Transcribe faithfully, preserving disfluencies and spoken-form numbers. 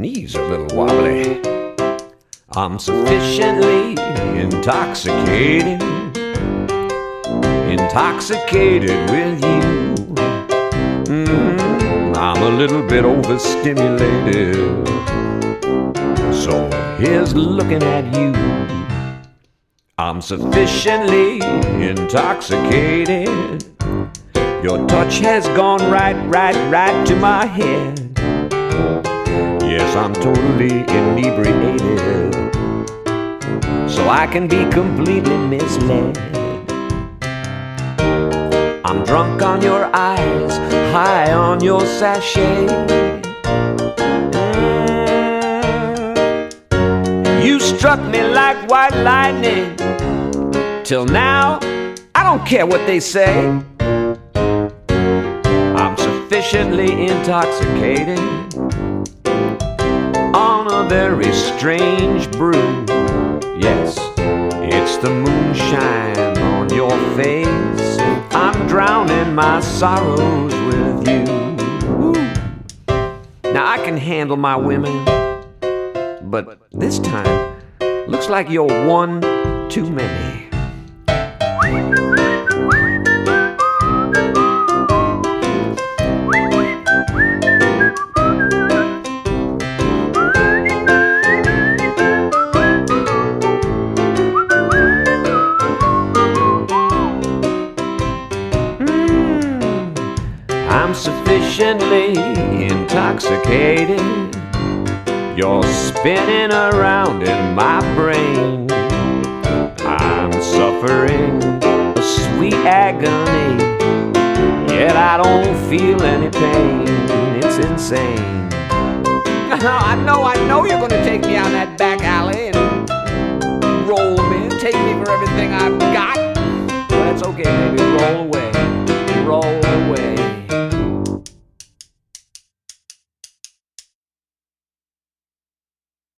knees are a little wobbly. I'm sufficiently intoxicated, intoxicated with you. Mm-hmm. I'm a little bit overstimulated, so here's looking at you. I'm sufficiently intoxicated. Your touch has gone right, right, right to my head. Yes, I'm totally inebriated, so I can be completely misled. I'm drunk on your eyes, high on your sachet. Mm. You struck me like white lightning. Till now, I don't care what they say. I'm sufficiently intoxicated on a very strange brew. Yes, it's the moonshine on your face. I'm drowning my sorrows with you. Woo. Now I can handle my women, but this time looks like you're one too many. I'm sufficiently intoxicated. You're spinning around in my brain. I'm suffering a sweet agony, yet I don't feel any pain. It's insane. I know, I know you're gonna take me out that back alley and roll me and take me for everything I've got. But it's okay, baby, roll away.